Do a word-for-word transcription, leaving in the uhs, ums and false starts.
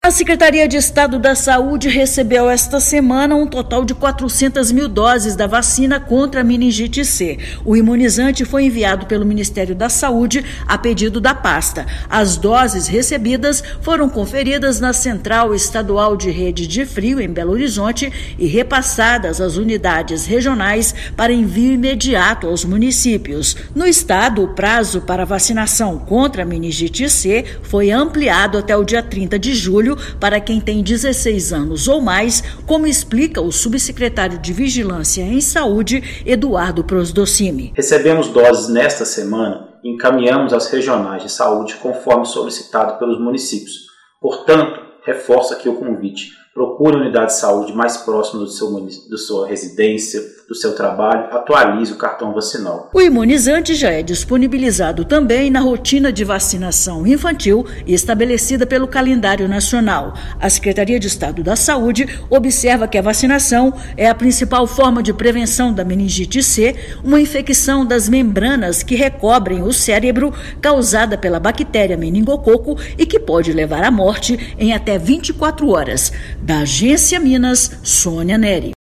A Secretaria de Estado da Saúde recebeu esta semana um total de quatrocentas mil doses da vacina contra a meningite C. O imunizante foi enviado pelo Ministério da Saúde a pedido da pasta. As doses recebidas foram conferidas na Central Estadual de Rede de Frio, em Belo Horizonte, e repassadas às unidades regionais para envio imediato aos municípios. No estado, o prazo para vacinação contra a meningite C foi ampliado até o dia trinta de julho para quem tem dezesseis anos ou mais, como explica o subsecretário de Vigilância em Saúde, Eduardo Prosdocimi. Recebemos doses nesta semana e encaminhamos às regionais de saúde conforme solicitado pelos municípios. Portanto, reforço aqui o convite. Procure a unidade de saúde mais próxima do seu, da sua residência, do seu trabalho, atualize o cartão vacinal. O imunizante já é disponibilizado também na rotina de vacinação infantil estabelecida pelo calendário nacional. A Secretaria de Estado da Saúde observa que a vacinação é a principal forma de prevenção da meningite C, uma infecção das membranas que recobrem o cérebro causada pela bactéria meningococo e que pode levar à morte em até vinte e quatro horas. Da Agência Minas, Sônia Neri.